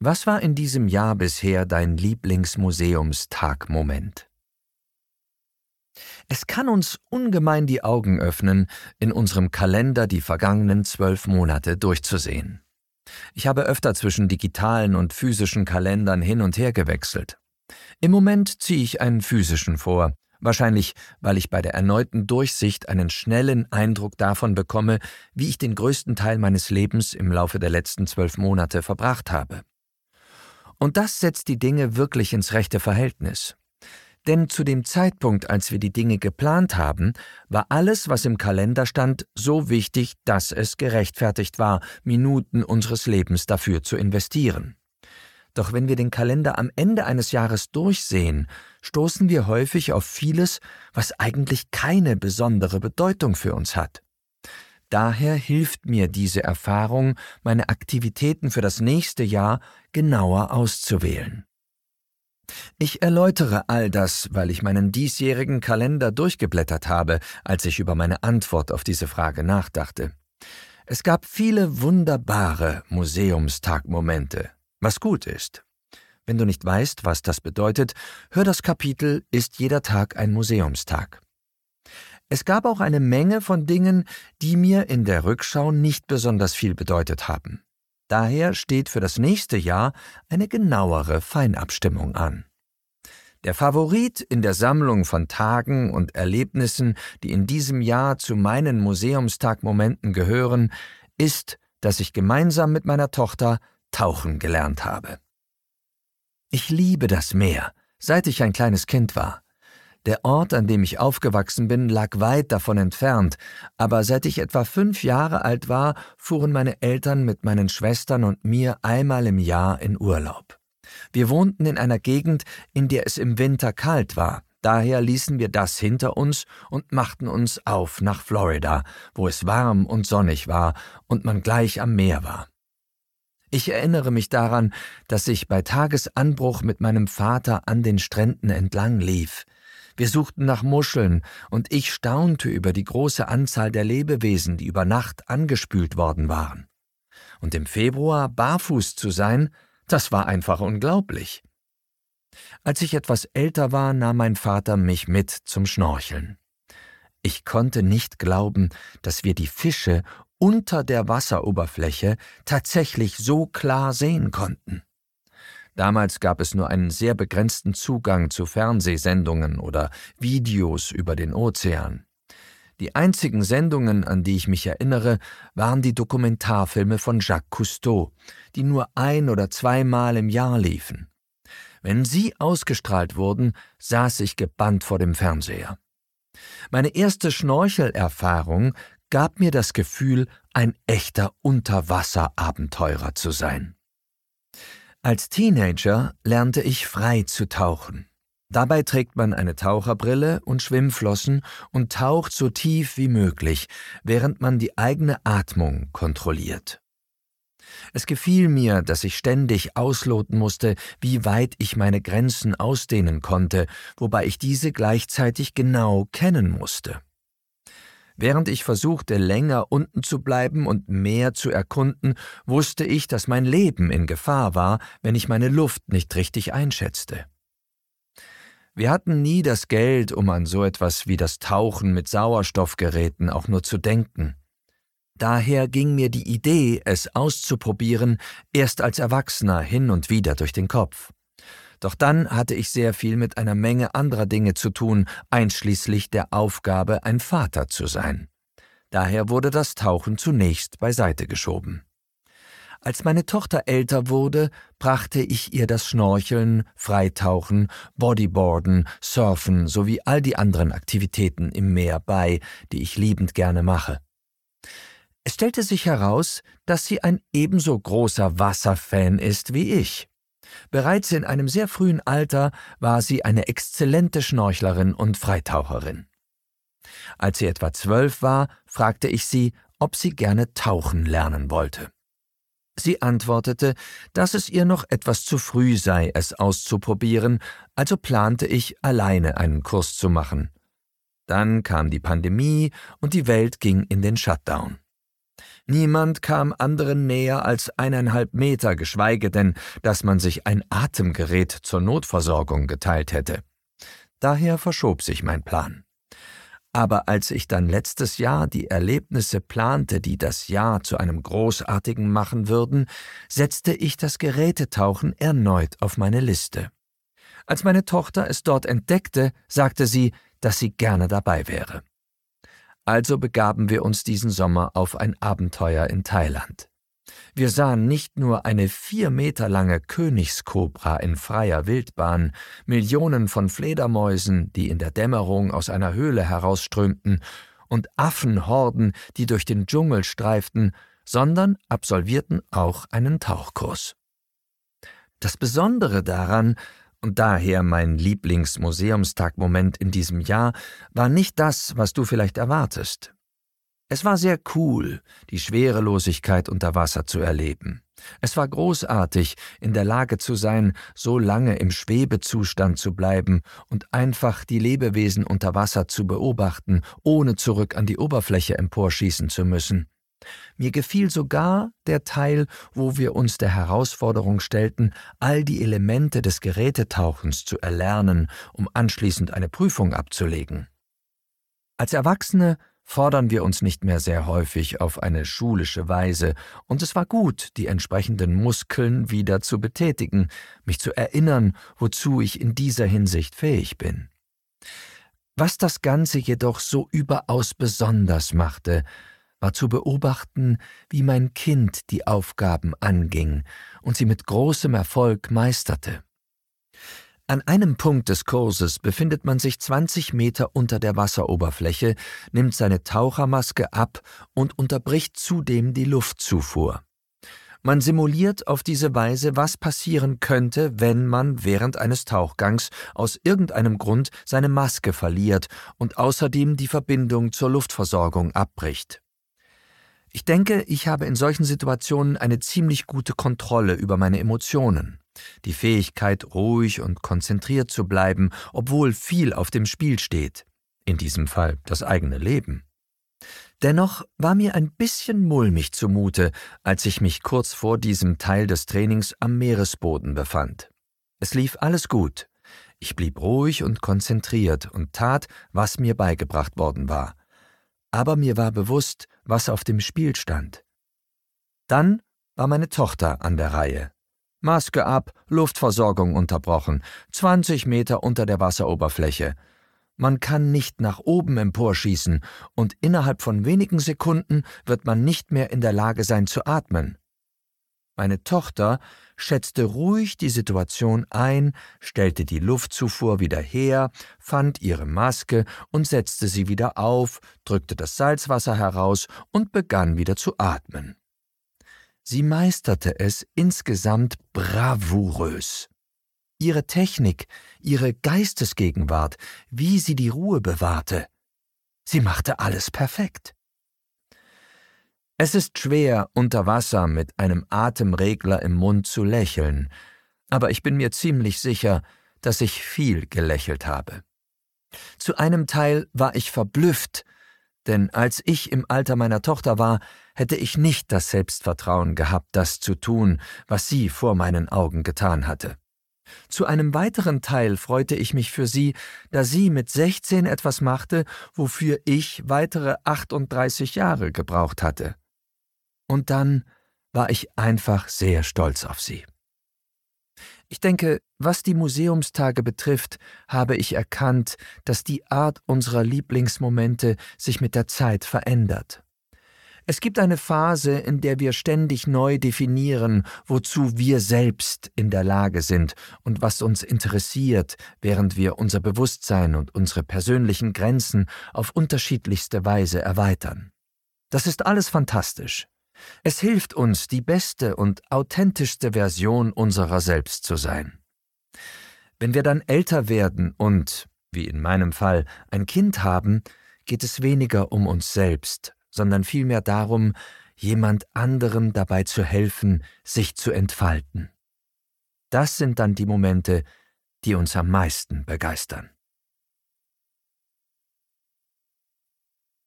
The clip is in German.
Was war in diesem Jahr bisher dein Lieblingsmuseumstag-Moment? Es kann uns ungemein die Augen öffnen, in unserem Kalender die vergangenen 12 Monate durchzusehen. Ich habe öfter zwischen digitalen und physischen Kalendern hin und her gewechselt. Im Moment ziehe ich einen physischen vor, wahrscheinlich weil ich bei der erneuten Durchsicht einen schnellen Eindruck davon bekomme, wie ich den größten Teil meines Lebens im Laufe der letzten 12 Monate verbracht habe. Und das setzt die Dinge wirklich ins rechte Verhältnis. Denn zu dem Zeitpunkt, als wir die Dinge geplant haben, war alles, was im Kalender stand, so wichtig, dass es gerechtfertigt war, Minuten unseres Lebens dafür zu investieren. Doch wenn wir den Kalender am Ende eines Jahres durchsehen, stoßen wir häufig auf vieles, was eigentlich keine besondere Bedeutung für uns hat. Daher hilft mir diese Erfahrung, meine Aktivitäten für das nächste Jahr genauer auszuwählen. Ich erläutere all das, weil ich meinen diesjährigen Kalender durchgeblättert habe, als ich über meine Antwort auf diese Frage nachdachte. Es gab viele wunderbare Museumstag-Momente, was gut ist. Wenn du nicht weißt, was das bedeutet, hör das Kapitel »Ist jeder Tag ein Museumstag?« Es gab auch eine Menge von Dingen, die mir in der Rückschau nicht besonders viel bedeutet haben. Daher steht für das nächste Jahr eine genauere Feinabstimmung an. Der Favorit in der Sammlung von Tagen und Erlebnissen, die in diesem Jahr zu meinen Museumstag-Momenten gehören, ist, dass ich gemeinsam mit meiner Tochter tauchen gelernt habe. Ich liebe das Meer, seit ich ein kleines Kind war. Der Ort, an dem ich aufgewachsen bin, lag weit davon entfernt, aber seit ich etwa 5 Jahre alt war, fuhren meine Eltern mit meinen Schwestern und mir einmal im Jahr in Urlaub. Wir wohnten in einer Gegend, in der es im Winter kalt war, daher ließen wir das hinter uns und machten uns auf nach Florida, wo es warm und sonnig war und man gleich am Meer war. Ich erinnere mich daran, dass ich bei Tagesanbruch mit meinem Vater an den Stränden entlang lief. Wir suchten nach Muscheln, und ich staunte über die große Anzahl der Lebewesen, die über Nacht angespült worden waren. Und im Februar barfuß zu sein, das war einfach unglaublich. Als ich etwas älter war, nahm mein Vater mich mit zum Schnorcheln. Ich konnte nicht glauben, dass wir die Fische unter der Wasseroberfläche tatsächlich so klar sehen konnten. Damals gab es nur einen sehr begrenzten Zugang zu Fernsehsendungen oder Videos über den Ozean. Die einzigen Sendungen, an die ich mich erinnere, waren die Dokumentarfilme von Jacques Cousteau, die nur 1- oder 2-mal im Jahr liefen. Wenn sie ausgestrahlt wurden, saß ich gebannt vor dem Fernseher. Meine erste Schnorchelerfahrung gab mir das Gefühl, ein echter Unterwasserabenteurer zu sein. Als Teenager lernte ich frei zu tauchen. Dabei trägt man eine Taucherbrille und Schwimmflossen und taucht so tief wie möglich, während man die eigene Atmung kontrolliert. Es gefiel mir, dass ich ständig ausloten musste, wie weit ich meine Grenzen ausdehnen konnte, wobei ich diese gleichzeitig genau kennen musste. Während ich versuchte, länger unten zu bleiben und mehr zu erkunden, wusste ich, dass mein Leben in Gefahr war, wenn ich meine Luft nicht richtig einschätzte. Wir hatten nie das Geld, um an so etwas wie das Tauchen mit Sauerstoffgeräten auch nur zu denken. Daher ging mir die Idee, es auszuprobieren, erst als Erwachsener hin und wieder durch den Kopf. Doch dann hatte ich sehr viel mit einer Menge anderer Dinge zu tun, einschließlich der Aufgabe, ein Vater zu sein. Daher wurde das Tauchen zunächst beiseite geschoben. Als meine Tochter älter wurde, brachte ich ihr das Schnorcheln, Freitauchen, Bodyboarden, Surfen sowie all die anderen Aktivitäten im Meer bei, die ich liebend gerne mache. Es stellte sich heraus, dass sie ein ebenso großer Wasserfan ist wie ich. Bereits in einem sehr frühen Alter war sie eine exzellente Schnorchlerin und Freitaucherin. Als sie etwa 12 war, fragte ich sie, ob sie gerne tauchen lernen wollte. Sie antwortete, dass es ihr noch etwas zu früh sei, es auszuprobieren, also plante ich, alleine einen Kurs zu machen. Dann kam die Pandemie und die Welt ging in den Shutdown. Niemand kam anderen näher als 1,5 Meter, geschweige denn, dass man sich ein Atemgerät zur Notversorgung geteilt hätte. Daher verschob sich mein Plan. Aber als ich dann letztes Jahr die Erlebnisse plante, die das Jahr zu einem großartigen machen würden, setzte ich das Gerätetauchen erneut auf meine Liste. Als meine Tochter es dort entdeckte, sagte sie, dass sie gerne dabei wäre. Also begaben wir uns diesen Sommer auf ein Abenteuer in Thailand. Wir sahen nicht nur eine 4 Meter lange Königskobra in freier Wildbahn, Millionen von Fledermäusen, die in der Dämmerung aus einer Höhle herausströmten, und Affenhorden, die durch den Dschungel streiften, sondern absolvierten auch einen Tauchkurs. Das Besondere daran, und daher mein Lieblingsmuseumstag-Moment in diesem Jahr, war nicht das, was du vielleicht erwartest. Es war sehr cool, die Schwerelosigkeit unter Wasser zu erleben. Es war großartig, in der Lage zu sein, so lange im Schwebezustand zu bleiben und einfach die Lebewesen unter Wasser zu beobachten, ohne zurück an die Oberfläche emporschießen zu müssen. Mir gefiel sogar der Teil, wo wir uns der Herausforderung stellten, all die Elemente des Gerätetauchens zu erlernen, um anschließend eine Prüfung abzulegen. Als Erwachsene fordern wir uns nicht mehr sehr häufig auf eine schulische Weise, und es war gut, die entsprechenden Muskeln wieder zu betätigen, mich zu erinnern, wozu ich in dieser Hinsicht fähig bin. Was das Ganze jedoch so überaus besonders machte, war zu beobachten, wie mein Kind die Aufgaben anging und sie mit großem Erfolg meisterte. An einem Punkt des Kurses befindet man sich 20 Meter unter der Wasseroberfläche, nimmt seine Tauchermaske ab und unterbricht zudem die Luftzufuhr. Man simuliert auf diese Weise, was passieren könnte, wenn man während eines Tauchgangs aus irgendeinem Grund seine Maske verliert und außerdem die Verbindung zur Luftversorgung abbricht. Ich denke, ich habe in solchen Situationen eine ziemlich gute Kontrolle über meine Emotionen. Die Fähigkeit, ruhig und konzentriert zu bleiben, obwohl viel auf dem Spiel steht. In diesem Fall das eigene Leben. Dennoch war mir ein bisschen mulmig zumute, als ich mich kurz vor diesem Teil des Trainings am Meeresboden befand. Es lief alles gut. Ich blieb ruhig und konzentriert und tat, was mir beigebracht worden war. Aber mir war bewusst, was auf dem Spiel stand. Dann war meine Tochter an der Reihe. Maske ab, Luftversorgung unterbrochen, 20 Meter unter der Wasseroberfläche. Man kann nicht nach oben emporschießen und innerhalb von wenigen Sekunden wird man nicht mehr in der Lage sein zu atmen. Meine Tochter schätzte ruhig die Situation ein, stellte die Luftzufuhr wieder her, fand ihre Maske und setzte sie wieder auf, drückte das Salzwasser heraus und begann wieder zu atmen. Sie meisterte es insgesamt bravourös. Ihre Technik, ihre Geistesgegenwart, wie sie die Ruhe bewahrte. Sie machte alles perfekt. Es ist schwer, unter Wasser mit einem Atemregler im Mund zu lächeln, aber ich bin mir ziemlich sicher, dass ich viel gelächelt habe. Zu einem Teil war ich verblüfft, denn als ich im Alter meiner Tochter war, hätte ich nicht das Selbstvertrauen gehabt, das zu tun, was sie vor meinen Augen getan hatte. Zu einem weiteren Teil freute ich mich für sie, da sie mit 16 etwas machte, wofür ich weitere 38 Jahre gebraucht hatte. Und dann war ich einfach sehr stolz auf sie. Ich denke, was die Museumstage betrifft, habe ich erkannt, dass die Art unserer Lieblingsmomente sich mit der Zeit verändert. Es gibt eine Phase, in der wir ständig neu definieren, wozu wir selbst in der Lage sind und was uns interessiert, während wir unser Bewusstsein und unsere persönlichen Grenzen auf unterschiedlichste Weise erweitern. Das ist alles fantastisch. Es hilft uns, die beste und authentischste Version unserer selbst zu sein. Wenn wir dann älter werden und, wie in meinem Fall, ein Kind haben, geht es weniger um uns selbst, sondern vielmehr darum, jemand anderem dabei zu helfen, sich zu entfalten. Das sind dann die Momente, die uns am meisten begeistern.